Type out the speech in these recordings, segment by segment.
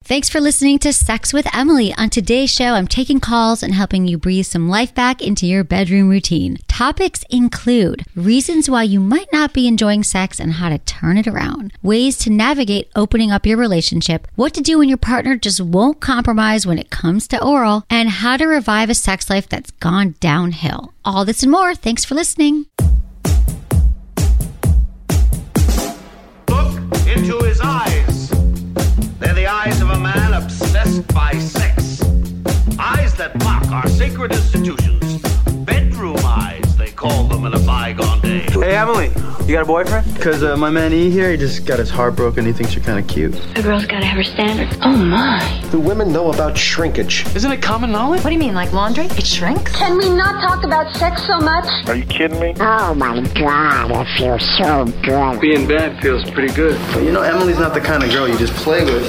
Thanks for listening to Sex with Emily. On today's show, I'm taking calls and helping you breathe some life back into your bedroom routine. Topics include reasons why you might not be enjoying sex and how to turn it around, ways to navigate opening up your relationship, what to do when your partner just won't compromise when it comes to oral, and how to revive a sex life that's gone downhill. All this and more. Thanks for listening. Look into his eyes. They're the eyes of a man obsessed by sex. Eyes that mock our sacred institutions. Bedroom eyes, they call them in a bygone day. Hey, Emily, you got a boyfriend? Because my man E here, he just got his heart broken. He thinks you're kind of cute. A girl's got to have her standards. Oh, my. Do women know about shrinkage? Isn't it common knowledge? What do you mean, like laundry? It shrinks? Can we not talk about sex so much? Are you kidding me? Oh my God, it feels so good. Being bad feels pretty good. But you know, Emily's not the kind of girl you just play with.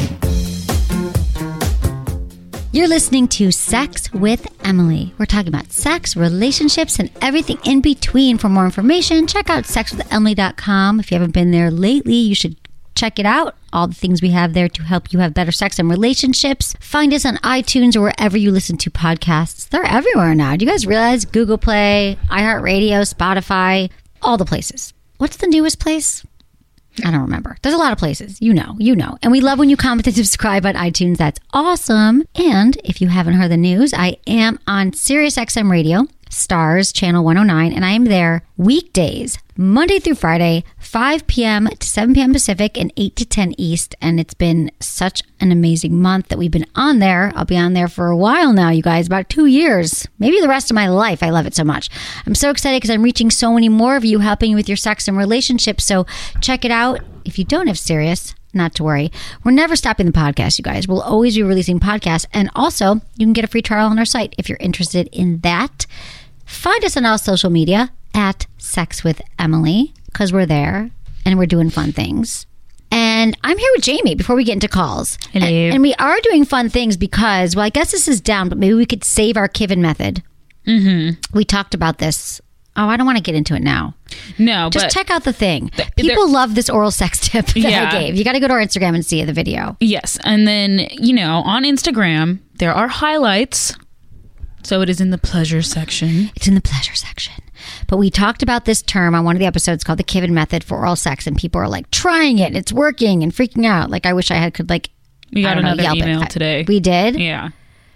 You're listening to Sex with Emily. We're talking about sex, relationships, and everything in between. For more information, check out sexwithemily.com. If you haven't been there lately, you should check it out. All the things we have there to help you have better sex and relationships. Find us on iTunes or wherever you listen to podcasts. They're everywhere now. Do you guys realize? Google Play, iHeartRadio, Spotify, all the places. What's the newest place? I don't remember. There's a lot of places. You know. And we love when you comment and subscribe on iTunes. That's awesome. And if you haven't heard the news, I am on SiriusXM Radio, Stars, Channel 109, and I am there weekdays, Monday through Friday, 5 p.m. to 7 p.m. Pacific and 8 to 10 East. And it's been such an amazing month that we've been on there. I'll be on there for a while now, you guys, about 2 years, maybe the rest of my life. I love it so much. I'm so excited because I'm reaching so many more of you, helping you with your sex and relationships. So check it out. If you don't have Sirius, not to worry. We're never stopping the podcast, you guys. We'll always be releasing podcasts. And also, you can get a free trial on our site if you're interested in that. Find us on all social media at Sex with Emily, because we're there and we're doing fun things. And I'm here with Jamie before we get into calls. Hello. And we are doing fun things because, well, I guess this is down, but maybe we could save our Kivin method. Mm-hmm. We talked about this. Oh, I don't want to get into it now. No, just but check out the thing. People love this oral sex tip that I gave. You got to go to our Instagram and see the video. Yes. And then, on Instagram, there are highlights. So it is in the pleasure section. It's in the pleasure section. But we talked about this term on one of the episodes called the Kivin method for oral sex. And people are like, trying it. It's working and freaking out. Like, I wish I could we got another email today. We did? Yeah.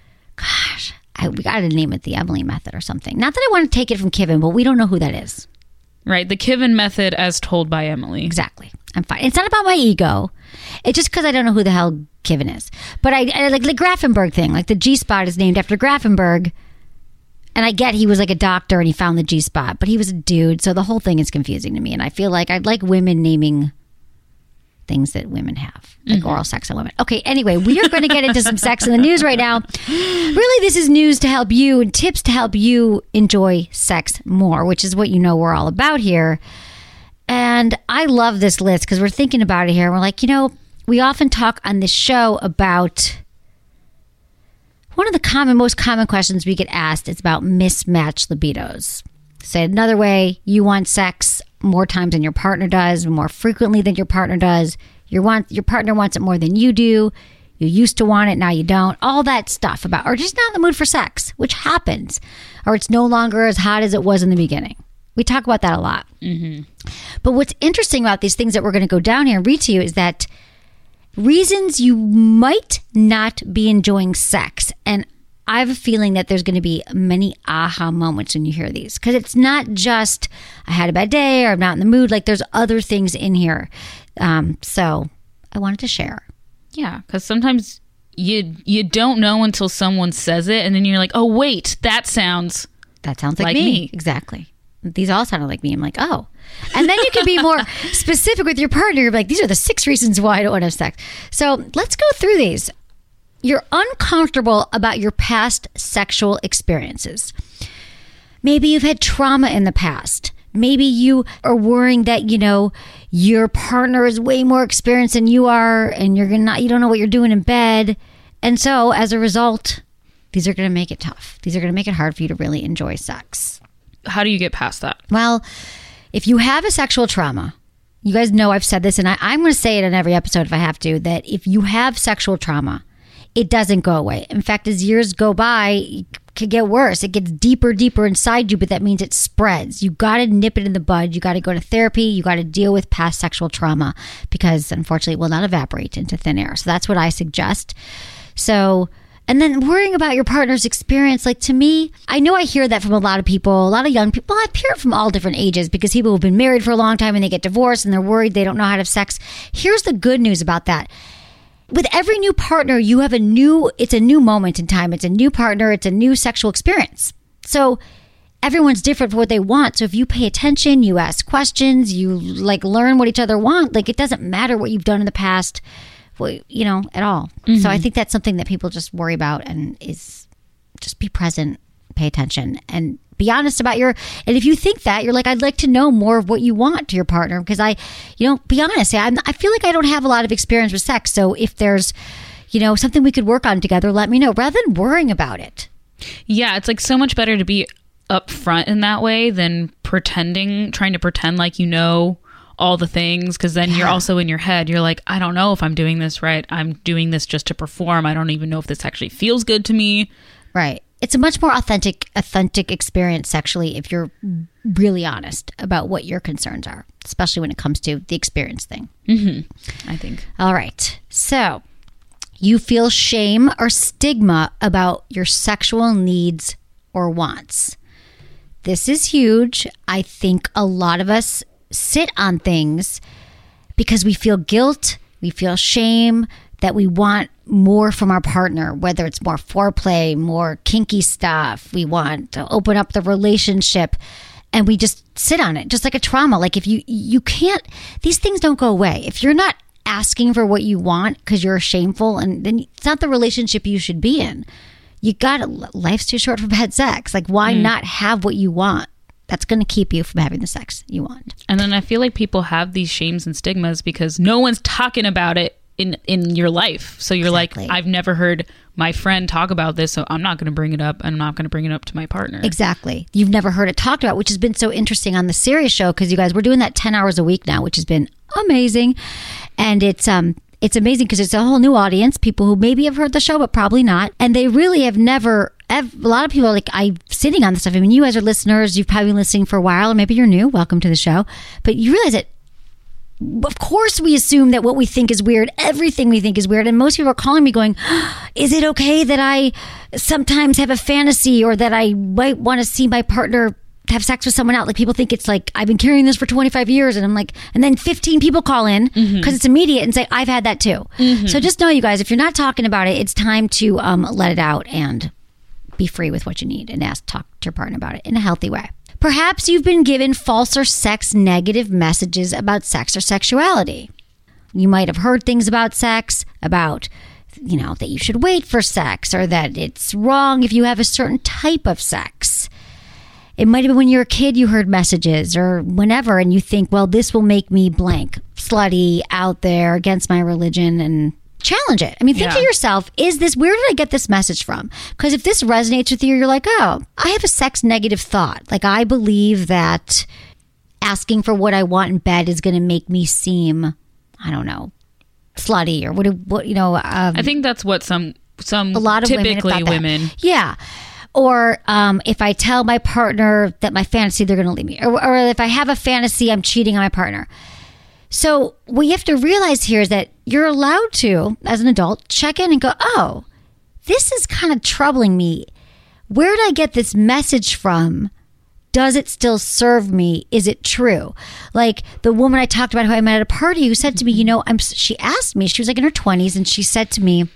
Gosh. We got to name it the Emily method or something. Not that I want to take it from Kivin, but we don't know who that is. Right. The Kivin method as told by Emily. Exactly. I'm fine. It's not about my ego. It's just because I don't know who the hell Kivin is. But I like the Grafenberg thing. Like the G-spot is named after Grafenberg. And I get he was like a doctor and he found the G-spot. But he was a dude. So the whole thing is confusing to me. And I feel like I'd like women naming things that women have, like oral sex on women. Okay, anyway, we are going to get into some sex in the news right now. Really, this is news to help you and tips to help you enjoy sex more, which is what we're all about here. And I love this list because we're thinking about it here. We're like, we often talk on this show about one of the most common questions we get asked is about mismatched libidos. Said another way, you want sex more times than your partner does, more frequently than your partner does. Your partner wants it more than you do. You used to want it, now you don't. All that stuff about, or just not in the mood for sex, which happens. Or it's no longer as hot as it was in the beginning. We talk about that a lot. Mm-hmm. But what's interesting about these things that we're going to go down here and read to you is that reasons you might not be enjoying sex. And I have a feeling that there's going to be many aha moments when you hear these. Because it's not just, I had a bad day or I'm not in the mood. Like there's other things in here. So I wanted to share. Yeah, because sometimes you don't know until someone says it. And then you're like, oh, wait, that sounds like me. Exactly. These all sounded like me. I'm like, oh. And then you can be more specific with your partner. You're like, these are the 6 reasons why I don't want to have sex. So let's go through these. You're uncomfortable about your past sexual experiences. Maybe you've had trauma in the past. Maybe you are worrying that, your partner is way more experienced than you are and you don't know what you're doing in bed. And so as a result, these are going to make it tough. These are going to make it hard for you to really enjoy sex. How do you get past that? Well, if you have a sexual trauma, You guys know I've said this, and I'm going to say it in every episode if I have to, that if you have sexual trauma, it doesn't go away. In fact, as years go by, it could get worse. It gets deeper inside you, but that means it spreads. You got to nip it in the bud. You got to go to therapy. You got to deal with past sexual trauma because, unfortunately, it will not evaporate into thin air. So that's what I suggest. So... And then worrying about your partner's experience, like to me, I know I hear that from a lot of people, a lot of young people. I hear it from all different ages because people who've been married for a long time and they get divorced and they're worried they don't know how to have sex. Here's the good news about that. With every new partner, you have it's a new moment in time. It's a new partner. It's a new sexual experience. So everyone's different for what they want. So if you pay attention, you ask questions, you like learn what each other want, like it doesn't matter what you've done in the past, at all. Mm-hmm. So I think that's something that people just worry about and is just be present, pay attention, and be honest about and if you think that, you're like, I'd like to know more of what you want to your partner because be honest. I feel like I don't have a lot of experience with sex. So if there's, something we could work on together, let me know rather than worrying about it. Yeah. It's like so much better to be upfront in that way than trying to pretend like all the things, because then you're also in your head. You're like, I don't know if I'm doing this right. I'm doing this just to perform. I don't even know if this actually feels good to me. Right. It's a much more authentic experience sexually if you're really honest about what your concerns are, especially when it comes to the experience thing. Mm-hmm. I think. All right. So you feel shame or stigma about your sexual needs or wants. This is huge. I think a lot of us sit on things because we feel guilt, we feel shame that we want more from our partner, whether it's more foreplay, more kinky stuff. We want to open up the relationship and we just sit on it, just like a trauma. Like if you can't, these things don't go away. If you're not asking for what you want because you're shameful, and then it's not the relationship you should be in. Life's too short for bad sex. Like why not have what you want? That's going to keep you from having the sex you want. And then I feel like people have these shames and stigmas because no one's talking about it in your life. So you're exactly. Like, I've never heard my friend talk about this, so I'm not going to bring it up, and I'm not going to bring it up to my partner. Exactly. You've never heard it talked about, which has been so interesting on the Sirius show because you guys, we're doing that 10 hours a week now, which has been amazing. And it's amazing because it's a whole new audience, people who maybe have heard the show, but probably not. And they really have never... A lot of people are like, I'm sitting on this stuff. I mean, you guys are listeners. You've probably been listening for a while, or maybe you're new. Welcome to the show. But you realize that, of course, we assume that what we think is weird, everything we think is weird. And most people are calling me going, is it okay that I sometimes have a fantasy or that I might want to see my partner have sex with someone else? Like people think it's like, I've been carrying this for 25 years. And I'm like, and then 15 people call in because it's immediate and say, I've had that too. Mm-hmm. So just know, you guys, if you're not talking about it, it's time to let it out and be free with what you need and talk to your partner about it in a healthy way. Perhaps you've been given false or sex negative messages about sex or sexuality. You might have heard things about sex, about, that you should wait for sex or that it's wrong if you have a certain type of sex. It might have been when you were a kid, you heard messages or whenever, and you think, well, this will make me blank, slutty, out there, against my religion, and challenge it. I mean, think to yourself, where did I get this message from? Because if this resonates with you, you're like, oh, I have a sex negative thought. Like, I believe that asking for what I want in bed is going to make me seem, I don't know, slutty or what I think that's what some a lot of typically women. Yeah. Or if I tell my partner that my fantasy, they're going to leave me. Or if I have a fantasy, I'm cheating on my partner. So what you have to realize here is that you're allowed to, as an adult, check in and go, oh, this is kind of troubling me. Where did I get this message from? Does it still serve me? Is it true? Like the woman I talked about who I met at a party who said to me, she asked me, she was like in her 20s, and she said to me,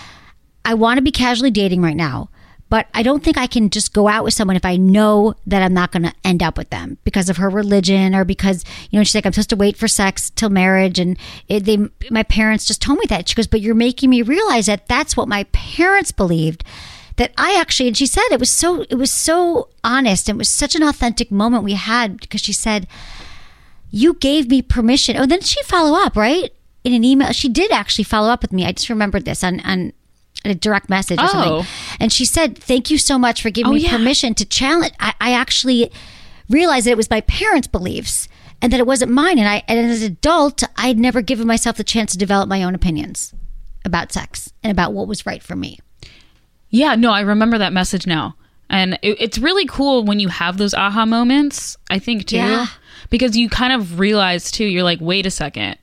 I want to be casually dating right now, but I don't think I can just go out with someone if I know that I'm not going to end up with them because of her religion or because, she's like, I'm supposed to wait for sex till marriage. And my parents just told me that. She goes, but you're making me realize that that's what my parents believed. That I actually, and she said it was so honest. And it was such an authentic moment we had because she said, you gave me permission. Oh, then she follow up, right? In an email. She did actually follow up with me. I just remembered this on a direct message or something. And she said, thank you so much for giving me permission to challenge. I actually realized that it was my parents' beliefs and that it wasn't mine. And as an adult, I'd never given myself the chance to develop my own opinions about sex and about what was right for me. Yeah, no, I remember that message now. And it's really cool when you have those aha moments, I think, too. Yeah. Because you kind of realize, too, you're like, wait a second.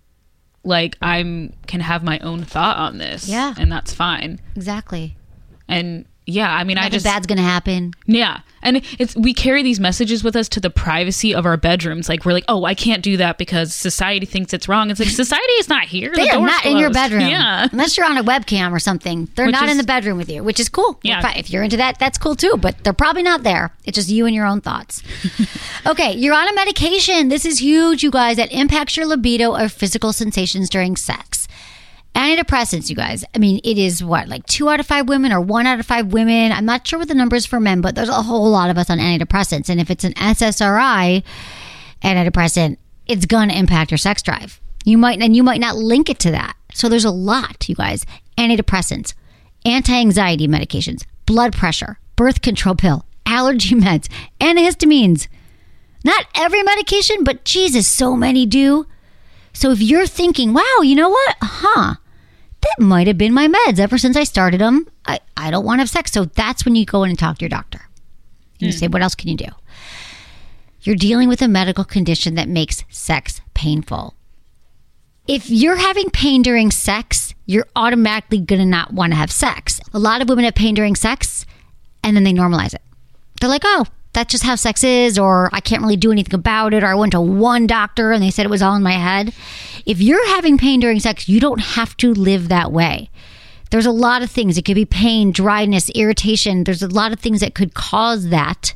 Like, I can have my own thought on this. Yeah. And that's fine. Exactly. And yeah, I mean, Nothing bad's going to happen. Yeah. And we carry these messages with us to the privacy of our bedrooms. Like, we're like, oh, I can't do that because society thinks it's wrong. It's like, society is not here. They are not in your bedroom. Yeah. Unless you're on a webcam or something. They're not in the bedroom with you, which is cool. Yeah. If you're into that, that's cool too. But they're probably not there. It's just you and your own thoughts. Okay, you're on a medication. This is huge, you guys, that impacts your libido or physical sensations during sex. Antidepressants, you guys. I mean, it is what, like 2 out of 5 women or 1 out of 5 women? I'm not sure what the numbers for men, but there's a whole lot of us on antidepressants. And if it's an SSRI antidepressant, it's going to impact your sex drive. You might not link it to that. So there's a lot, you guys. Antidepressants, anti-anxiety medications, blood pressure, birth control pill, allergy meds, antihistamines. Not every medication, but Jesus, so many do. So if you're thinking, wow, you know what? That might have been my meds ever since I started them. I don't want to have sex. So that's when you go in and talk to your doctor. And you say, what else can you do? You're dealing with a medical condition that makes sex painful. If you're having pain during sex, you're automatically going to not want to have sex. A lot of women have pain during sex and then they normalize it. They're like, oh, that's just how sex is, or I can't really do anything about it, or I went to one doctor and they said it was all in my head. If you're having pain during sex, you don't have to live that way. There's a lot of things. It could be pain, dryness, irritation. There's a lot of things that could cause that.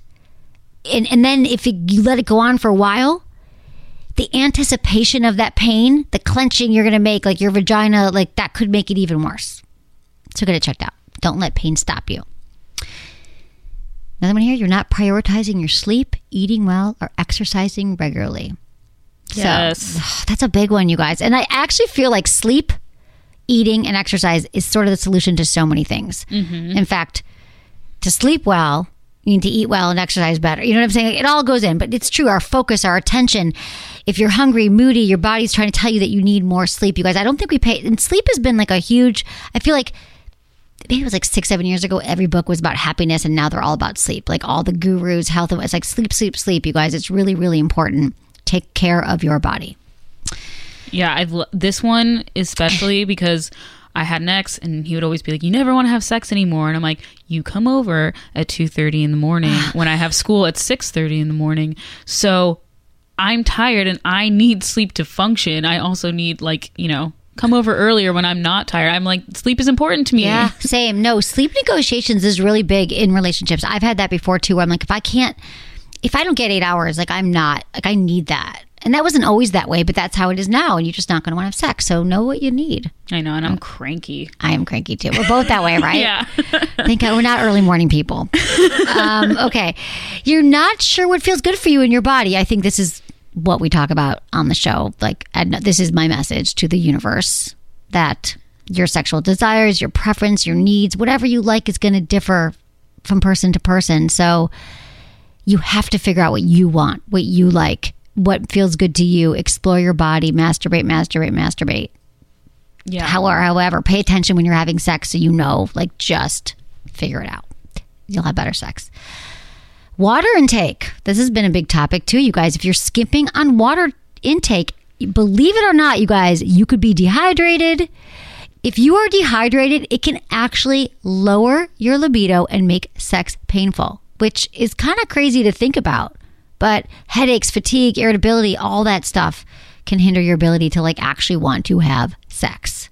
And then if you let it go on for a while, the anticipation of that pain, the clenching you're going to make, like your vagina, like that could make it even worse. So get it checked out. Don't let pain stop you. Another one here, you're not prioritizing your sleep, eating well, or exercising regularly. Yes. So, that's a big one, you guys. And I actually feel like sleep, eating, and exercise is sort of the solution to so many things. Mm-hmm. In fact, to sleep well, you need to eat well and exercise better. You know what I'm saying? It all goes in, but it's true. Our focus, our attention. If you're hungry, moody, your body's trying to tell you that you need more sleep. You guys, I don't think we pay. And sleep has been like a huge, I feel like, maybe it was like 6-7 years ago, every book was about happiness, and now they're all about sleep. Like all the gurus, health, it's like sleep, sleep, sleep, you guys. It's really, really important. Take care of your body. Yeah, this one especially because I had an ex and he would always be like, you never want to have sex anymore. And I'm like, you come over at 2:30 in the morning when I have school at 6:30 in the morning. So I'm tired and I need sleep to function. I also need come over earlier when I'm not tired. I'm like, sleep is important to me. Yeah, same. No, sleep negotiations is really big in relationships. I've had that before too, where I'm like, if I don't get 8 hours, I need that. And that wasn't always that way, but that's how it is now. And you're just not going to want to have sex. So know what you need. I know. And I'm cranky. I am cranky too. We're both that way, right? Yeah. Thank God we're not early morning people. Okay. You're not sure what feels good for you in your body. I think this is what we talk about on the show. Like, this is my message to the universe, that your sexual desires, your preference, your needs, whatever you like is going to differ from person to person. So you have to figure out what you want, what you like, what feels good to you. Explore your body, masturbate. Yeah. However, pay attention when you're having sex so you know, just figure it out. You'll have better sex. Water intake. This has been a big topic too, you guys. If you're skipping on water intake, believe it or not, you guys, you could be dehydrated. If you are dehydrated, it can actually lower your libido and make sex painful, which is kind of crazy to think about. But headaches, fatigue, irritability, all that stuff can hinder your ability to actually want to have sex.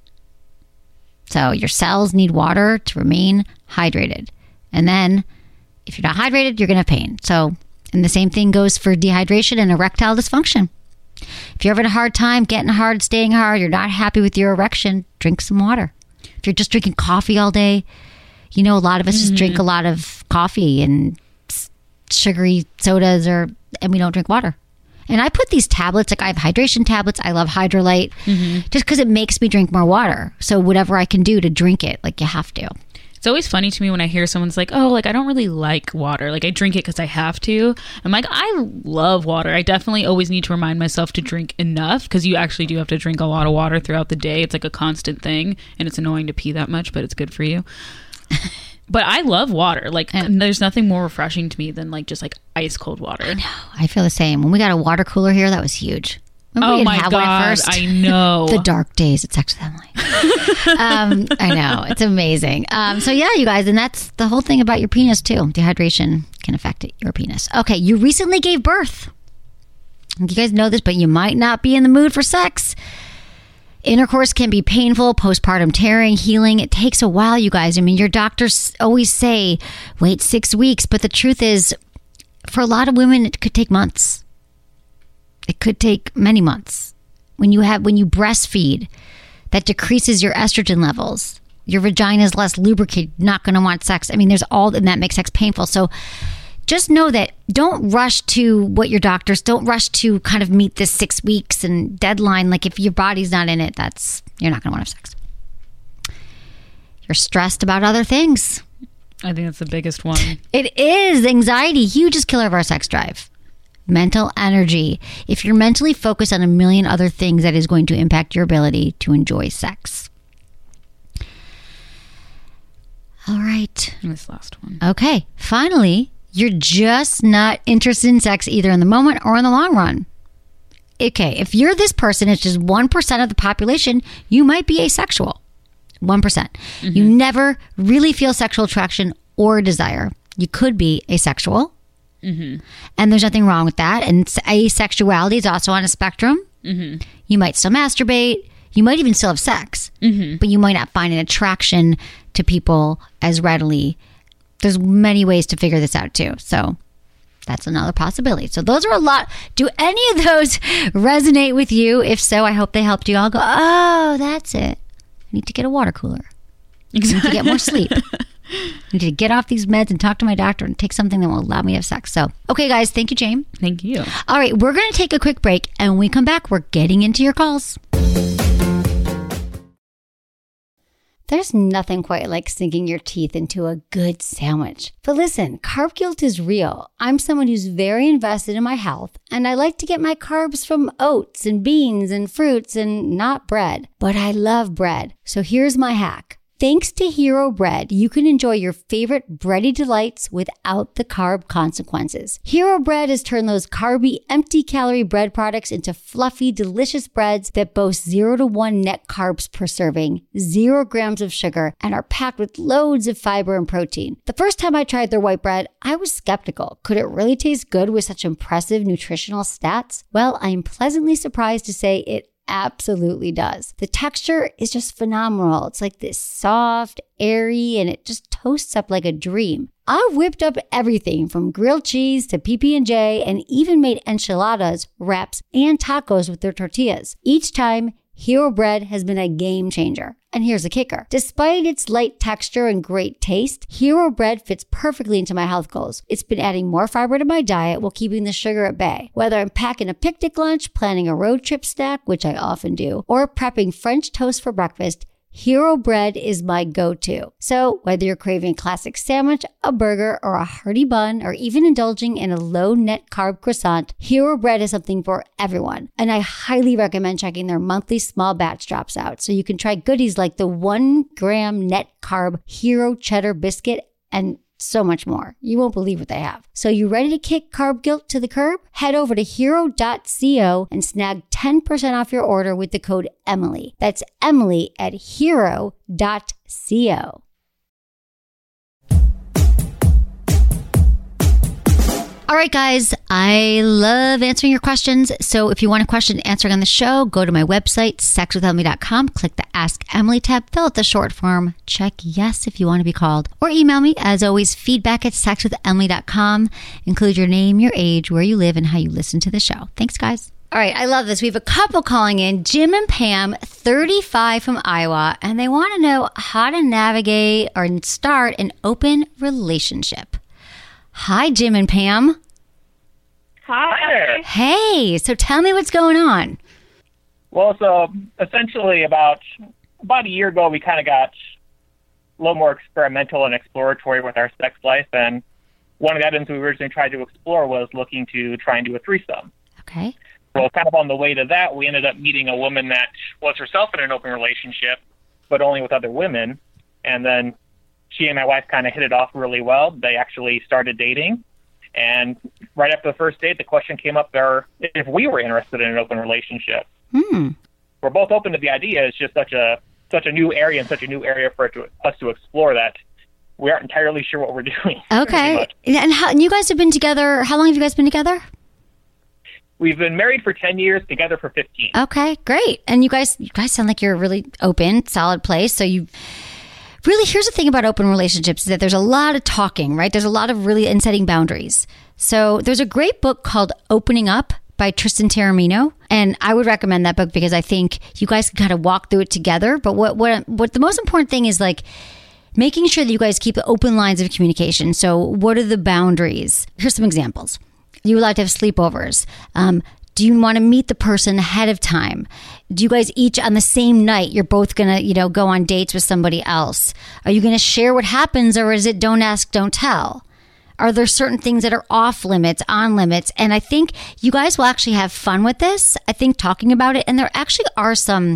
So your cells need water to remain hydrated. And then if you're not hydrated, you're going to have pain. So, and the same thing goes for dehydration and erectile dysfunction. If you're having a hard time getting hard, staying hard, you're not happy with your erection, drink some water. If you're just drinking coffee all day, a lot of us just drink a lot of coffee and sugary sodas, and we don't drink water. And I put these tablets, I have hydration tablets. I love Hydrolyte just because it makes me drink more water. So whatever I can do to drink it, you have to. It's always funny to me when I hear someone's like, oh, like I don't really like water. Like I drink it because I have to. I'm like, I love water. I definitely always need to remind myself to drink enough because you actually do have to drink a lot of water throughout the day. It's like a constant thing and it's annoying to pee that much, but it's good for you. But I love water. Like there's nothing more refreshing to me than like just like ice cold water. I know. I feel the same. When we got a water cooler here, that was huge. Oh my God, I know. The dark days at Sex with Emily. I know. It's amazing. So yeah, you guys, and that's the whole thing about your penis too. Dehydration can affect your penis. Okay, you recently gave birth. You guys know this, but you might not be in the mood for sex. Intercourse can be painful, postpartum tearing, healing. It takes a while, you guys. I mean, your doctors always say, wait 6 weeks. But the truth is, for a lot of women, it could take months. It could take many months. When you breastfeed, that decreases your estrogen levels. Your vagina is less lubricated, not going to want sex. I mean, there's all, and that makes sex painful. So just know that don't rush to what your doctors, don't rush to kind of meet this 6 weeks and deadline. Like if your body's not in it, you're not going to want to have sex. You're stressed about other things. I think that's the biggest one. It is. Anxiety, hugest killer of our sex drive. Mental energy. If you're mentally focused on a million other things, that is going to impact your ability to enjoy sex. All right. And this last one. Okay. Finally, you're just not interested in sex either in the moment or in the long run. Okay. If you're this person, it's just 1% of the population, you might be asexual. 1%. Mm-hmm. You never really feel sexual attraction or desire. You could be asexual. Mm-hmm. And there's nothing wrong with that. And asexuality is also on a spectrum. Mm-hmm. You might still masturbate. You might even still have sex. Mm-hmm. But you might not find an attraction to people as readily. There's many ways to figure this out too. So that's another possibility. So those are a lot. Do any of those resonate with you? If so, I hope they helped you all go, oh, that's it. I need to get a water cooler. Exactly. I need to get more sleep. I need to get off these meds and talk to my doctor and take something that will allow me to have sex. So, okay, guys. Thank you, Jane. Thank you. All right. We're going to take a quick break. And when we come back, we're getting into your calls. There's nothing quite like sinking your teeth into a good sandwich. But listen, carb guilt is real. I'm someone who's very invested in my health, and I like to get my carbs from oats and beans and fruits and not bread. But I love bread. So here's my hack. Thanks to Hero Bread, you can enjoy your favorite bready delights without the carb consequences. Hero Bread has turned those carby, empty-calorie bread products into fluffy, delicious breads that boast 0 to 1 net carbs per serving, 0 grams of sugar, and are packed with loads of fiber and protein. The first time I tried their white bread, I was skeptical. Could it really taste good with such impressive nutritional stats? Well, I am pleasantly surprised to say it absolutely does. The texture is just phenomenal. It's like this soft, airy, and it just toasts up like a dream. I've whipped up everything from grilled cheese to PB&J and even made enchiladas, wraps, and tacos with their tortillas. Each time, Hero Bread has been a game changer. And here's the kicker. Despite its light texture and great taste, Hero Bread fits perfectly into my health goals. It's been adding more fiber to my diet while keeping the sugar at bay. Whether I'm packing a picnic lunch, planning a road trip snack, which I often do, or prepping French toast for breakfast, Hero Bread is my go-to. So whether you're craving a classic sandwich, a burger, or a hearty bun, or even indulging in a low net carb croissant, Hero Bread is something for everyone. And I highly recommend checking their monthly small batch drops out so you can try goodies like the 1 gram net carb Hero Cheddar Biscuit and so much more. You won't believe what they have. So you ready to kick carb guilt to the curb? Head over to hero.co and snag 10% off your order with the code Emily. That's Emily at hero.co. All right, guys, I love answering your questions. So if you want a question answered on the show, go to my website, sexwithemily.com, click the Ask Emily tab, fill out the short form, check yes if you want to be called, or email me, as always, feedback@sexwithemily.com. Include your name, your age, where you live, and how you listen to the show. Thanks, guys. All right, I love this. We have a couple calling in, Jim and Pam, 35 from Iowa, and they want to know how to navigate or start an open relationship. Hi, Jim and Pam. Hi. Hey, so tell me what's going on. Well, so essentially about a year ago, we kind of got a little more experimental and exploratory with our sex life. And one of the items we originally tried to explore was looking to try and do a threesome. Okay. Well, kind of on the way to that, we ended up meeting a woman that was herself in an open relationship, but only with other women. And then she and my wife kind of hit it off really well. They actually started dating. And right after the first date, the question came up there if we were interested in an open relationship. We're both open to the idea. It's just such a new area and such a new area for us to explore that we aren't entirely sure what we're doing. Okay. And you guys have been together, how long have you guys been together? We've been married for 10 years, together for 15. Okay, great. And you guys sound like you're a really open, solid place. So you really, here's the thing about open relationships is that there's a lot of talking, right? There's a lot of really and setting boundaries. So there's a great book called Opening Up by Tristan Taormino. And I would recommend that book because I think you guys can kind of walk through it together. But what the most important thing is like making sure that you guys keep open lines of communication. So what are the boundaries? Here's some examples. You allowed to have sleepovers. Do you want to meet the person ahead of time? Do you guys each on the same night, you're both going to, go on dates with somebody else? Are you going to share what happens, or is it don't ask, don't tell? Are there certain things that are off limits, on limits? And I think you guys will actually have fun with this. I think talking about it, and there actually are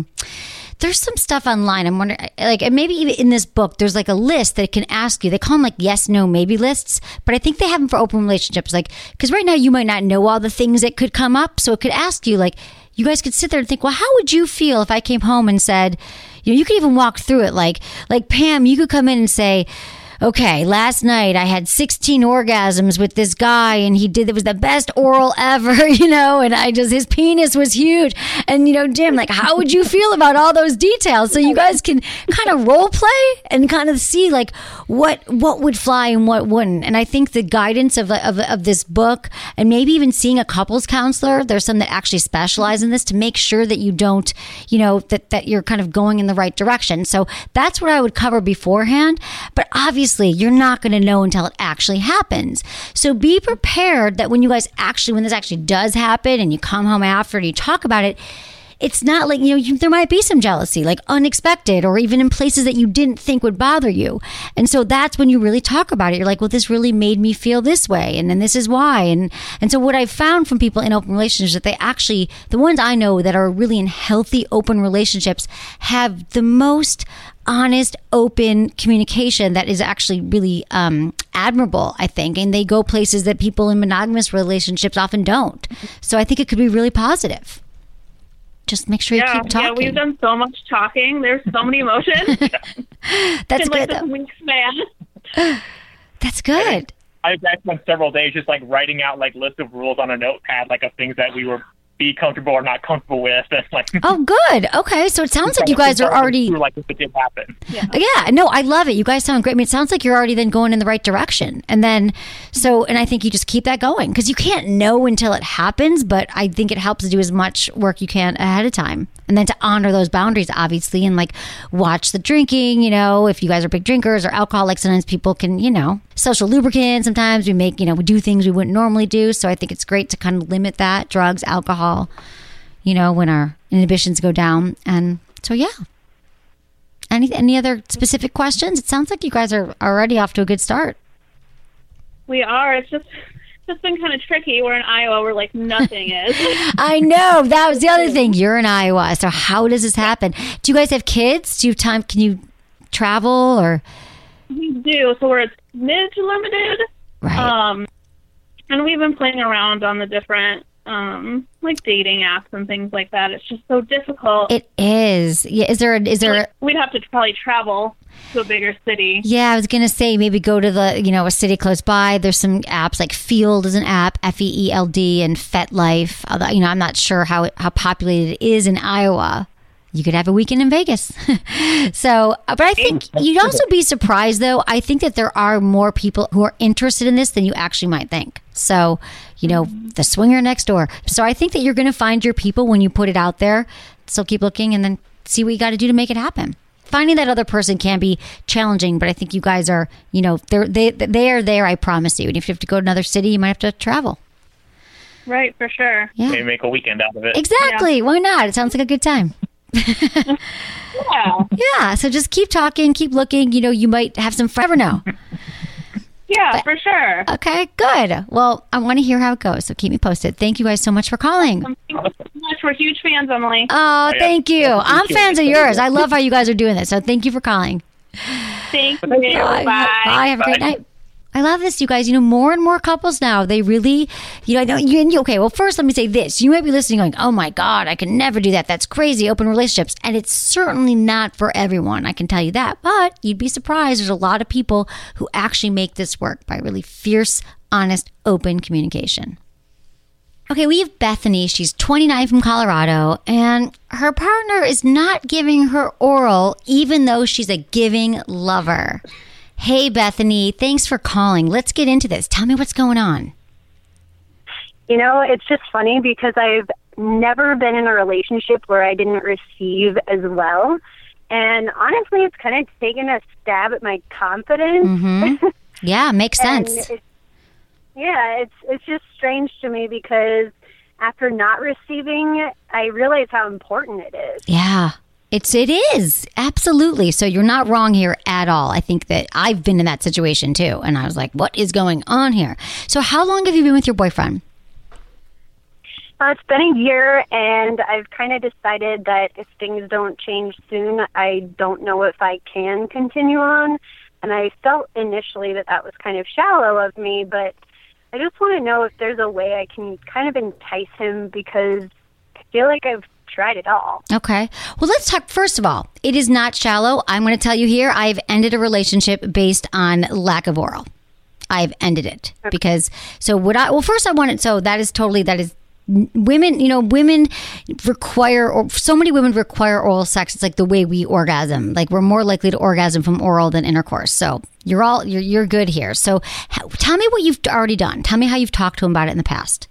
there's some stuff online. I'm wondering, and maybe even in this book, there's like a list that it can ask you. They call them yes, no, maybe lists, but I think they have them for open relationships. Because right now you might not know all the things that could come up. So it could ask you, you guys could sit there and think, well, how would you feel if I came home and said, you could even walk through it. Like Pam, you could come in and say, okay, last night I had 16 orgasms with this guy and it was the best oral ever, and his penis was huge. And, Jim, how would you feel about all those details? So you guys can kind of role play and kind of see what would fly and what wouldn't. And I think the guidance of this book, and maybe even seeing a couples counselor, there's some that actually specialize in this to make sure that you don't, that you're kind of going in the right direction. So that's what I would cover beforehand. But obviously, you're not going to know until it actually happens. So be prepared that when this actually does happen and you come home after and you talk about it, it's not there might be some jealousy, unexpected, or even in places that you didn't think would bother you. And so that's when you really talk about it. You're like, well, this really made me feel this way. And then this is why. And so what I've found from people in open relationships, that they actually, the ones I know that are really in healthy open relationships, have the most honest, open communication that is actually really admirable, I think. And they go places that people in monogamous relationships often don't. So I think it could be really positive. Just make sure you keep talking. Yeah, we've done so much talking. There's so many emotions. That's good. This week's man. That's good. I've spent several days just writing out lists of rules on a notepad, of things that we were be comfortable or not comfortable with. And, oh, good. Okay, so it sounds like you guys are already. If it did happen. Yeah. No, I love it. You guys sound great. I mean, it sounds like you're already then going in the right direction. And then, and I think you just keep that going because you can't know until it happens. But I think it helps to do as much work you can ahead of time, and then to honor those boundaries, obviously, and watch the drinking. If you guys are big drinkers or alcohol, sometimes people can, social lubricant. Sometimes we make, we do things we wouldn't normally do. So I think it's great to kind of limit that, drugs, alcohol, when our inhibitions go down. And so, yeah. Any other specific questions? It sounds like you guys are already off to a good start. We are. It's just been kind of tricky. We're in Iowa where nothing is. I know. That was the other thing. You're in Iowa. So how does this happen? Do you guys have kids? Do you have time? Can you travel or? We do. So we're mid to limited. Right. And we've been playing around on the different dating apps and things like that. It's just so difficult. It is. Yeah. Is there we'd have to probably travel to a bigger city. Yeah, I was gonna say maybe go to a city close by. There's some apps like Field is an app, FEELD, and FetLife. Although I'm not sure how populated it is in Iowa. You could have a weekend in Vegas. So, but I think you'd also be surprised, though. I think that there are more people who are interested in this than you actually might think. So, the swinger next door. So I think that you're going to find your people when you put it out there. So keep looking and then see what you got to do to make it happen. Finding that other person can be challenging, but I think you guys are, they are there, I promise you. And if you have to go to another city, you might have to travel. Right, for sure. Yeah. Maybe make a weekend out of it. Exactly. Yeah. Why not? It sounds like a good time. Yeah. Yeah. So just keep talking, keep looking. You know, you might have some forever now. Yeah, for sure. Okay, good. Well, I want to hear how it goes, so keep me posted. Thank you guys so much for calling. Thank you so much. We're huge fans, Emily. Oh, thank you. I'm fans of yours. I love how you guys are doing this, so thank you for calling. Thank you. Bye. Bye. Have a great night. I love this, you guys. You know, more and more couples now, they really, okay, well, first let me say this. You might be listening going, oh my God, I can never do that. That's crazy, open relationships. And it's certainly not for everyone, I can tell you that. But you'd be surprised. There's a lot of people who actually make this work by really fierce, honest, open communication. Okay, we have Bethany. She's 29 from Colorado, and her partner is not giving her oral, even though she's a giving lover. Hey, Bethany, thanks for calling. Let's get into this. Tell me what's going on. You know, it's just funny because I've never been in a relationship where I didn't receive as well. And honestly, it's kind of taken a stab at my confidence. Mm-hmm. Yeah, makes sense. It's just strange to me because after not receiving, I realize how important it is. Yeah. It is. Absolutely. So you're not wrong here at all. I think that I've been in that situation too. And I was like, what is going on here? So how long have you been with your boyfriend? It's been a year, and I've kind of decided that if things don't change soon, I don't know if I can continue on. And I felt initially that was kind of shallow of me, but I just want to know if there's a way I can kind of entice him because I feel like I've tried it all. Okay. Well, let's talk. First of all, it is not shallow. I'm going to tell you here, I've ended a relationship based on lack of oral. I've ended it because, so women require, or so many women require oral sex. It's like the way we orgasm. Like we're more likely to orgasm from oral than intercourse. So you're good here. So tell me what you've already done. Tell me how you've talked to him about it in the past.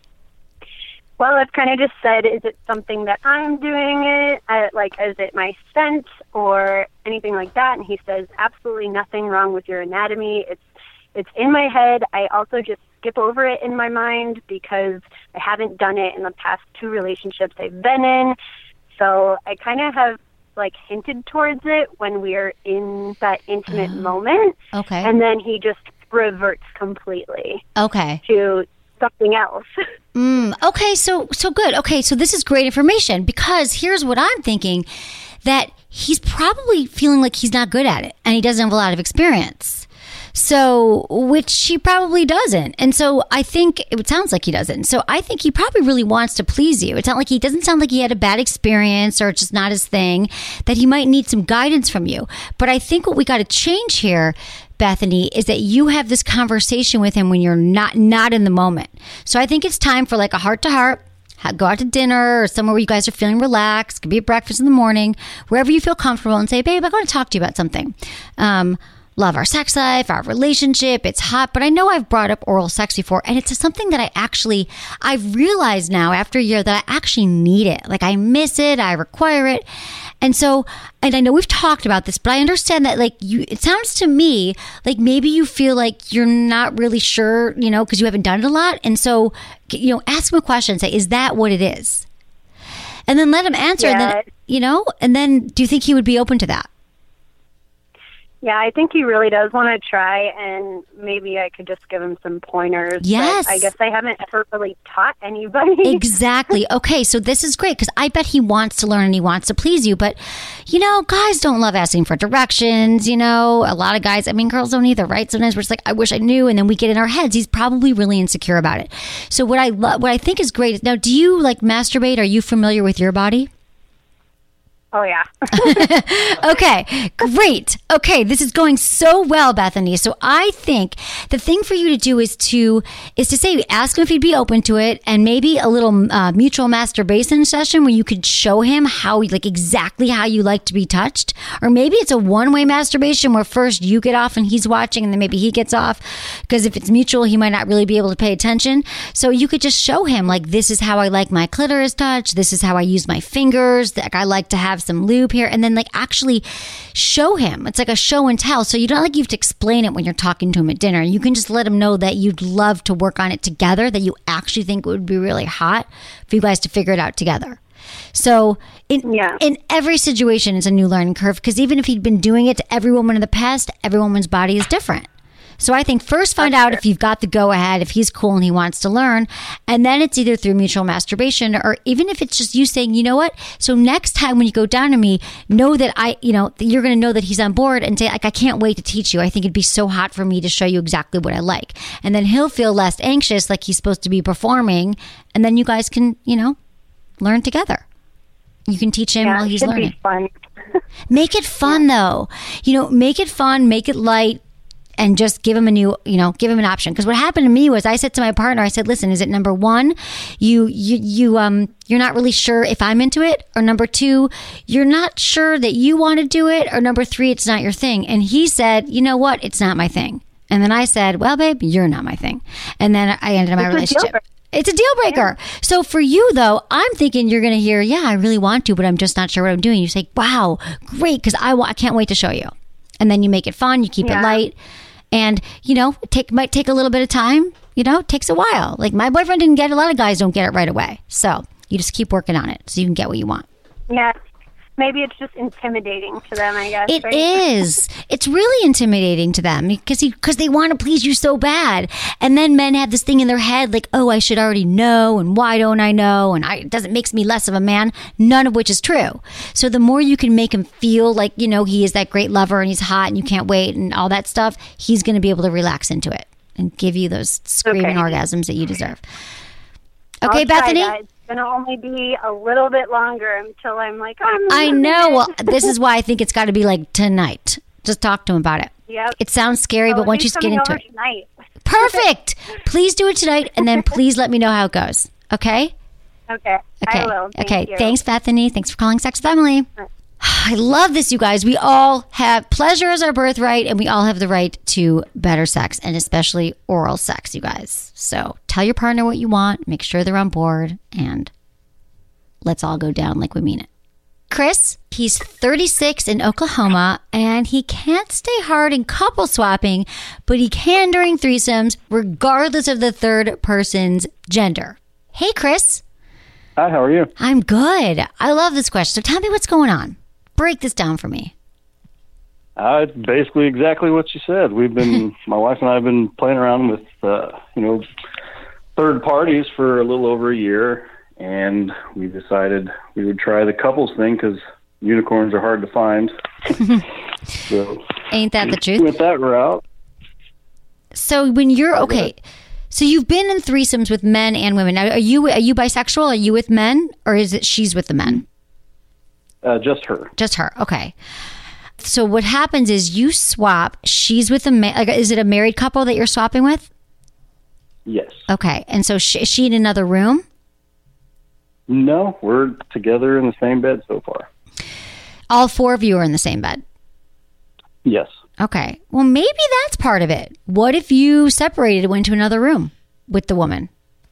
Well, I've kind of just said, is it something that I'm doing it? Is it my scent or anything like that? And he says, absolutely nothing wrong with your anatomy. It's in my head. I also just skip over it in my mind because I haven't done it in the past 2 relationships I've been in. So I kind of have hinted towards it when we're in that intimate moment. Okay. And then he just reverts completely. Okay. To something else. Okay, so good. Okay, so this is great information because here's what I'm thinking, that he's probably feeling like he's not good at it and he doesn't have a lot of experience. So, which he probably doesn't. And so I think it sounds like he doesn't. So I think he probably really wants to please you. He doesn't sound like he had a bad experience or it's just not his thing, that he might need some guidance from you. But I think what we got to change here, Bethany, is that you have this conversation with him when you're not in the moment. So I think it's time for a heart to heart. Go out to dinner or somewhere where you guys are feeling relaxed. It could be at breakfast in the morning, wherever you feel comfortable, and say, babe, I want to talk to you about something. Love our sex life, our relationship. It's hot, but I know I've brought up oral sex before, and it's something that I've realized now after a year that I actually need it. I miss it. I require it. And so, and I know we've talked about this, but I understand that it sounds to me like maybe you feel like you're not really sure, because you haven't done it a lot. And so, ask him a question, say, is that what it is? And then let him answer. Yeah. And then, and then do you think he would be open to that? Yeah, I think he really does want to try, and maybe I could just give him some pointers. Yes. I guess I haven't ever really taught anybody. Exactly. Okay, so this is great, because I bet he wants to learn and he wants to please you, but, guys don't love asking for directions, a lot of guys, girls don't either, right? Sometimes we're just like, I wish I knew, and then we get in our heads. He's probably really insecure about it. So what I think is great is, now, do you, masturbate? Are you familiar with your body? Oh, yeah. Okay, great. Okay, this is going so well, Bethany. So I think the thing for you to do is to say, ask him if he'd be open to it, and maybe a little mutual masturbation session where you could show him how, exactly how you like to be touched. Or maybe it's a one-way masturbation where first you get off and he's watching, and then maybe he gets off, because if it's mutual, he might not really be able to pay attention. So you could just show him, this is how I like my clitoris touched. This is how I use my fingers. I like to have some lube here, and then actually show him. It's like a show and tell. So you don't you have to explain it when you're talking to him at dinner. You can just let him know that you'd love to work on it together, that you actually think it would be really hot for you guys to figure it out together. So in every situation, it's a new learning curve, because even if he'd been doing it to every woman in the past, every woman's body is different. So I think first find out if you've got the go ahead, if he's cool and he wants to learn. And then it's either through mutual masturbation, or even if it's just you saying, you know what? So next time when you go down to me, know that you're going to know that he's on board, and say, like, I can't wait to teach you. I think it'd be so hot for me to show you exactly what I like. And then he'll feel less anxious, like he's supposed to be performing. And then you guys can, learn together. You can teach him while he's learning. Be fun. Make it fun though. Make it fun, make it light. And just give him give him an option. Because what happened to me was I said to my partner, I said, listen, is it number one, you're not really sure if I'm into it? Or number two, you're not sure that you want to do it? Or number three, it's not your thing? And he said, you know what? It's not my thing. And then I said, well, babe, you're not my thing. And then I ended my relationship. It's a deal breaker. Yeah. So for you, though, I'm thinking you're going to hear, yeah, I really want to, but I'm just not sure what I'm doing. You say, wow, great, because I can't wait to show you. And then you make it fun. You keep it light. And, might take a little bit of time. It takes a while. Like my boyfriend didn't get it. A lot of guys don't get it right away. So you just keep working on it so you can get what you want. Yeah. Maybe it's just intimidating to them, I guess. It is. It's really intimidating to them because they want to please you so bad. And then men have this thing in their head like, oh, I should already know. And why don't I know? And it makes me less of a man, none of which is true. So the more you can make him feel like, he is that great lover and he's hot and you can't wait and all that stuff, he's going to be able to relax into it and give you those screaming orgasms that you deserve. Okay, Bethany? It's going to only be a little bit longer until I'm like, I know. Well, this is why I think it's got to be like tonight. Just talk to him about it. Yep. It sounds scary, but once you get into it. Tonight. Perfect. Please do it tonight, and then please let me know how it goes. Okay? Okay. I will. Thank you. Thanks, Bethany. Thanks for calling Sex with Emily. I love this, you guys. We all have pleasure as our birthright, and we all have the right to better sex, and especially oral sex, you guys. So tell your partner what you want, make sure they're on board, and let's all go down like we mean it. Chris, he's 36 in Oklahoma, and he can't stay hard in couple swapping, but he can during threesomes, regardless of the third person's gender. Hey, Chris. Hi, how are you? I'm good. I love this question. So tell me what's going on. Break this down for me. It's basically exactly what you said. My wife and I have been playing around with, third parties for a little over a year, and we decided we would try the couples thing because unicorns are hard to find. So ain't that the truth? Went that route. So when you're so you've been in threesomes with men and women. Now, are you bisexual? Are you with men, or is it she's with the men? Just her. Just her. Okay. So what happens is you swap. She's with a man. Like, is it a married couple that you're swapping with? Yes. Okay. And so is she in another room? No, we're together in the same bed so far. All four of you are in the same bed? Yes. Okay. Well, maybe that's part of it. What if you separated and went to another room with the woman?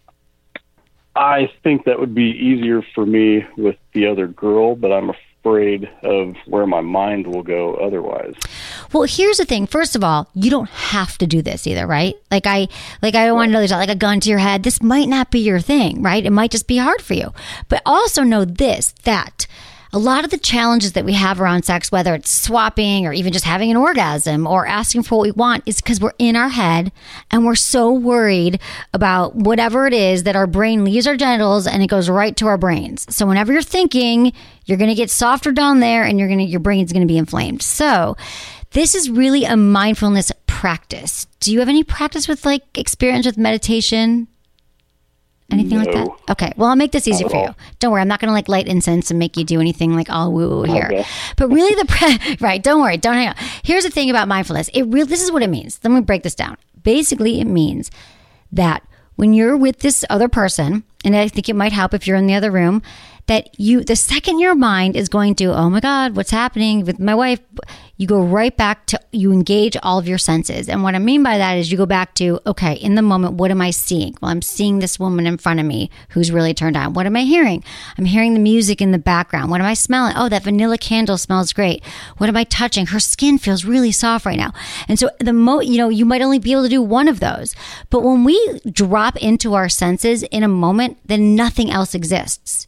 I think that would be easier for me with the other girl, but I'm afraid of where my mind will go otherwise. Well, here's the thing. First of all, you don't have to do this either, right? I don't want to know there's like a gun to your head. This might not be your thing, right? It might just be hard for you. But also know that a lot of the challenges that we have around sex, whether it's swapping or even just having an orgasm or asking for what we want, is because we're in our head and we're so worried about whatever it is that our brain leaves our genitals and it goes right to our brains. So whenever you're thinking, you're going to get softer down there and your brain's going to be inflamed. So this is really a mindfulness practice. Do you have any practice with experience with meditation? Anything like that? Okay. Well, I'll make this easy for you. Don't worry. I'm not going to light incense and make you do anything all woo-woo here. Okay. But really right. Don't worry. Don't hang on. Here's the thing about mindfulness. This is what it means. Let me break this down. Basically, it means that when you're with this other person, and I think it might help if you're in the other room, that the second your mind is going to, oh my God, what's happening with my wife? You go right back to, you engage all of your senses. And what I mean by that is you go back to, okay, in the moment, what am I seeing? Well, I'm seeing this woman in front of me who's really turned on. What am I hearing? I'm hearing the music in the background. What am I smelling? Oh, that vanilla candle smells great. What am I touching? Her skin feels really soft right now. And so you might only be able to do one of those. But when we drop into our senses in a moment, then nothing else exists. You're just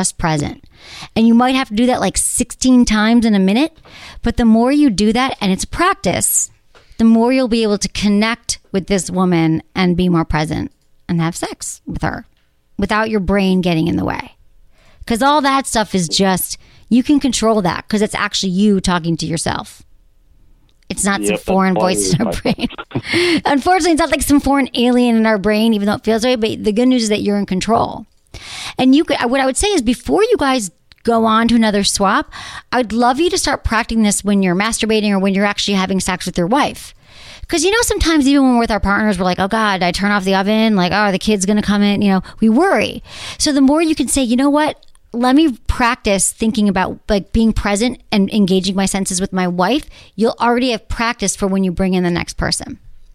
just present. And you might have to do that like 16 times in a minute, but the more you do that, and it's practice, the more you'll be able to connect with this woman and be more present and have sex with her without your brain getting in the way. Because all that stuff is just, you can control that because it's actually you talking to yourself. It's not some foreign voice in our brain. Unfortunately, it's not like some foreign alien in our brain, even though it feels right. But the good news is that you're in control. And what I would say is before you guys go on to another swap, I'd love you to start practicing this when you're masturbating or when you're actually having sex with your wife. Because, sometimes even when we're with our partners, we're like, oh, God, I turn off the oven. Like, oh, the kid's going to come in. We worry. So the more you can say, you know what? Let me practice thinking about like being present and engaging my senses with my wife. You'll already have practiced for when you bring in the next person.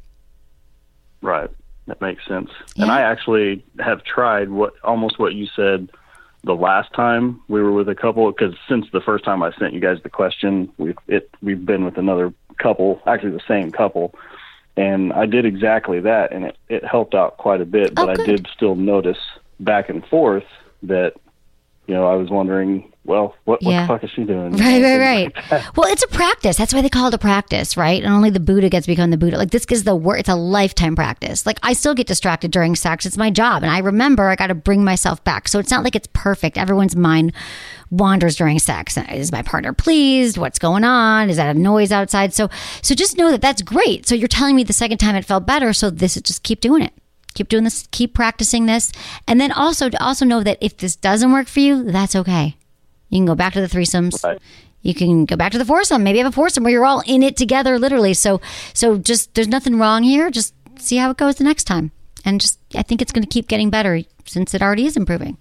Right. That makes sense. Yeah. And I actually have tried almost what you said the last time we were with a couple, because since the first time I sent you guys the question, we've been with another couple, actually the same couple, and I did exactly that, and it helped out quite a bit. But I did still notice back and forth that I was wondering, well, what the fuck is she doing? Right. Well, it's a practice. That's why they call it a practice, right? And only the Buddha gets to become the Buddha. Like this is it's a lifetime practice. Like I still get distracted during sex. It's my job. And I remember I got to bring myself back. So it's not like it's perfect. Everyone's mind wanders during sex. Is my partner pleased? What's going on? Is that a noise outside? So just know that that's great. So you're telling me the second time it felt better. So just keep doing it. Keep doing this, keep practicing this. And then also know that if this doesn't work for you, that's okay. You can go back to the threesomes. Right. You can go back to the foursome. Maybe have a foursome where you're all in it together, literally. So just, there's nothing wrong here. Just see how it goes the next time. And I think it's going to keep getting better since it already is improving.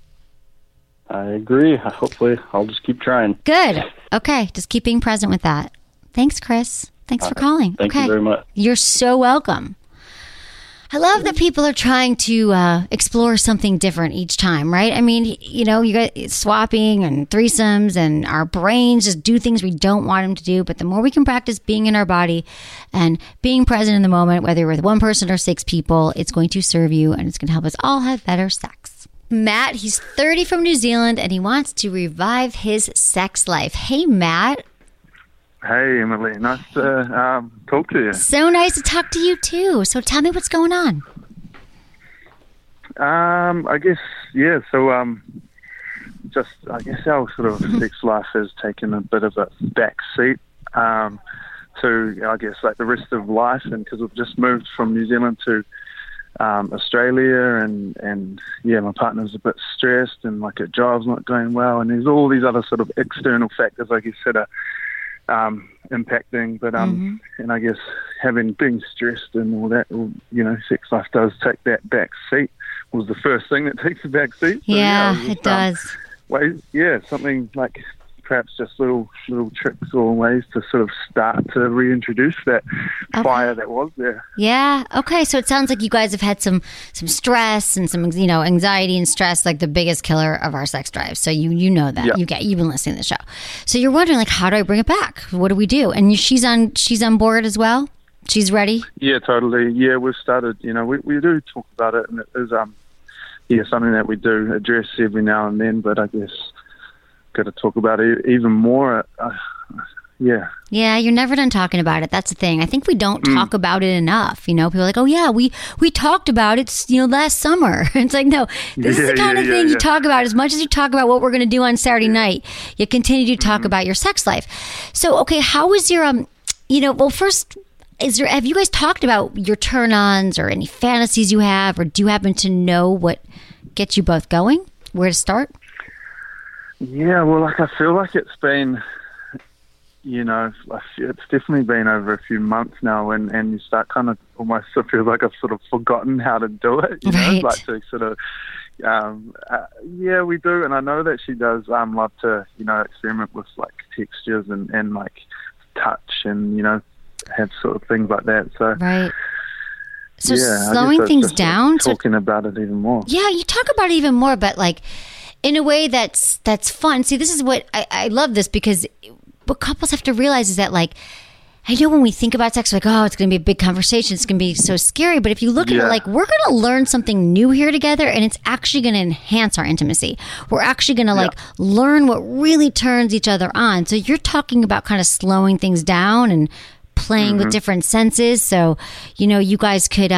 I agree. Hopefully I'll just keep trying. Good. Okay. Just keep being present with that. Thanks, Chris. Thanks for calling. Thank you very much. You're so welcome. I love that people are trying to explore something different each time, right? I mean, you got swapping and threesomes, and our brains just do things we don't want them to do. But the more we can practice being in our body and being present in the moment, whether you're with one person or 6 people, it's going to serve you and it's going to help us all have better sex. Matt, he's 30 from New Zealand and he wants to revive his sex life. Hey, Matt. Hey, Emily. Nice to talk to you. So nice to talk to you, too. So tell me what's going on. I guess, yeah. So I guess our sort of sex life has taken a bit of a back seat to, I guess, like the rest of life. And because we've just moved from New Zealand to Australia and my partner's a bit stressed and like her job's not going well. And there's all these other sort of external factors, I guess, that are impacting, but and I guess being stressed and all that, sex life does take that back seat. Was the first thing that takes the back seat. So, it does. Something like perhaps just little tricks or ways to sort of start to reintroduce that fire that was there. Yeah. Okay. So it sounds like you guys have had some stress and some anxiety and stress, like the biggest killer of our sex drive. So you know that. Yeah. You've been listening to the show. So you're wondering like, how do I bring it back? What do we do? And she's on board as well. She's ready. Yeah, totally. Yeah, we've started. We do talk about it, and it is something that we do address every now and then. But I guess got to talk about it even more. Yeah, you're never done talking about it. That's the thing. I think we don't talk about it enough. People are like, oh yeah, we talked about it last summer. It's like, no, this is the kind of thing you talk about. As much as you talk about what we're going to do on Saturday night, you continue to talk about your sex life. So okay, how was your first, have you guys talked about your turn-ons or any fantasies you have, or do you happen to know what gets you both going? Where to start? Yeah, well, I feel like it's been, it's definitely been over a few months now, and you start kind of almost feel like I've sort of forgotten how to do it, right. Like to sort of, we do, and I know that she does love to, experiment with like textures and like touch and, have sort of things like that. So, right. So slowing things down, talking about it even more. Yeah, you talk about it even more, but like in a way that's fun. See, this is what I love this, because what couples have to realize is that like I know when we think about sex, like, oh, it's going to be a big conversation. It's going to be so scary. But if you look at it like, we're going to learn something new here together, and it's actually going to enhance our intimacy. We're actually going to like learn what really turns each other on. So you're talking about kind of slowing things down and playing with different senses. So, you know, you guys could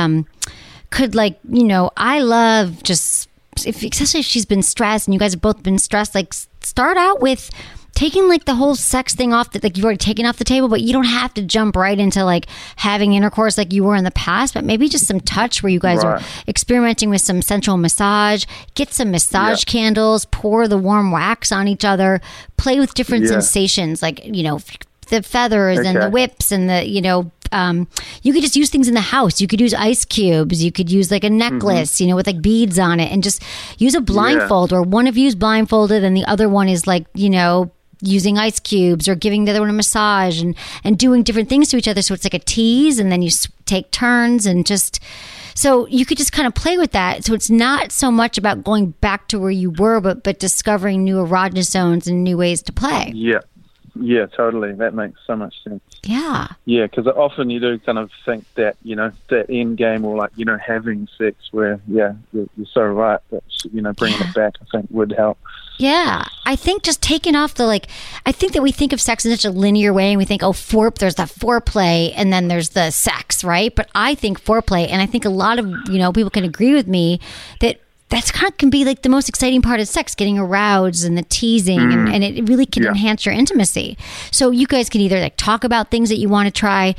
like, you know, I love just, especially if she's been stressed and you guys have both been stressed, like start out with taking like the whole sex thing off that, like you've already taken off the table, but you don't have to jump right into like having intercourse like you were in the past, but maybe just some touch where you guys are experimenting with some sensual massage, get some massage candles, pour the warm wax on each other, play with different sensations, like, you know, the feathers and the whips and the, you know, you could just use things in the house. You could use ice cubes. You could use like a necklace, you know, with like beads on it, and just use a blindfold, or one of you's blindfolded and the other one is like, you know, using ice cubes, or giving the other one a massage, and doing different things to each other. So it's like a tease, and then you take turns, and just, so you could just kind of play with that. So it's not so much about going back to where you were, but discovering new erogenous zones and new ways to play. Yeah, totally. That makes so much sense. Yeah. Yeah, because often you do kind of think that, you know, that end game, or like, you know, having sex where, you're so right, that, you know, bringing it back, I think, would help. Yeah. I think just taking off the, like, I think that we think of sex in such a linear way, and we think, oh, there's the foreplay and then there's the sex, right? But I think foreplay, and I think a lot of, you know, people can agree with me that that's kind of can be like the most exciting part of sex, getting aroused and the teasing, and it really can enhance your intimacy. So you guys can either like talk about things that you want to try.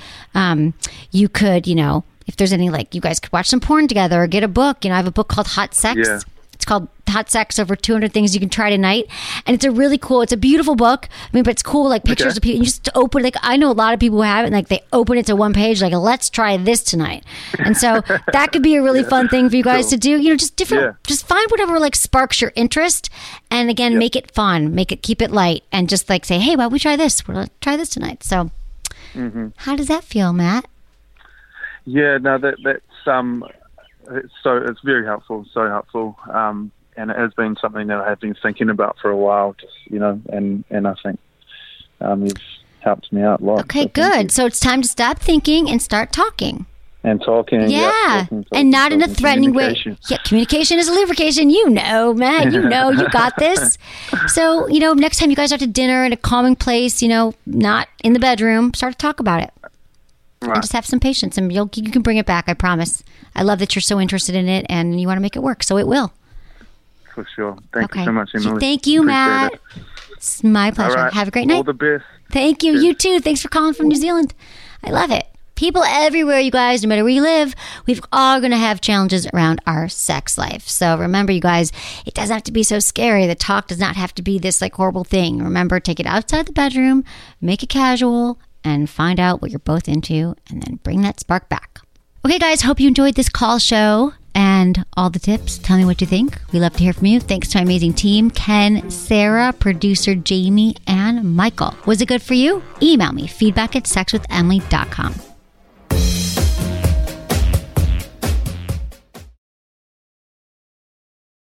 You could, you know, if there's any, like, you guys could watch some porn together or get a book. You know, I have a book called Hot Sex. Yeah. It's called Hot Sex, over 200 things you can try tonight. And it's a beautiful book. I mean, but it's cool, like pictures of people. You just open, like, I know a lot of people who have it, and like they open it to one page, like, let's try this tonight. And so that could be a really fun thing for you guys to do. You know, just different, just find whatever like sparks your interest. And again, make it fun, keep it light, and just like say, hey, why don't we try this? We're going to try this tonight. So how does that feel, Matt? Yeah, no, it's very helpful, so helpful, and it has been something that I have been thinking about for a while, just, you know, and I think you've helped me out a lot. Okay, good. So it's time to stop thinking and start talking. And talking. Talking, and not in a threatening way. Yeah, communication is a lubrication. You know, Matt, you know, you got this. So, you know, next time you guys are out to dinner in a calming place, you know, not in the bedroom, start to talk about it. Right. And just have some patience, and you can bring it back, I promise. I love that you're so interested in it, and you want to make it work, so it will. For sure. Thank you so much, Emily. Thank you, Matt. It's my pleasure. Right. Have a great night. All the best. Thank you. Cheers. You too. Thanks for calling from New Zealand. I love it. People everywhere, you guys, no matter where you live, we've all going to have challenges around our sex life. So remember, you guys, it doesn't have to be so scary. The talk does not have to be this like horrible thing. Remember, take it outside the bedroom, make it casual, and find out what you're both into, and then bring that spark back. Okay, guys, hope you enjoyed this call show and all the tips. Tell me what you think. We love to hear from you. Thanks to my amazing team, Ken, Sarah, producer Jamie, and Michael. Was it good for you? Email me, feedback@sexwithemily.com.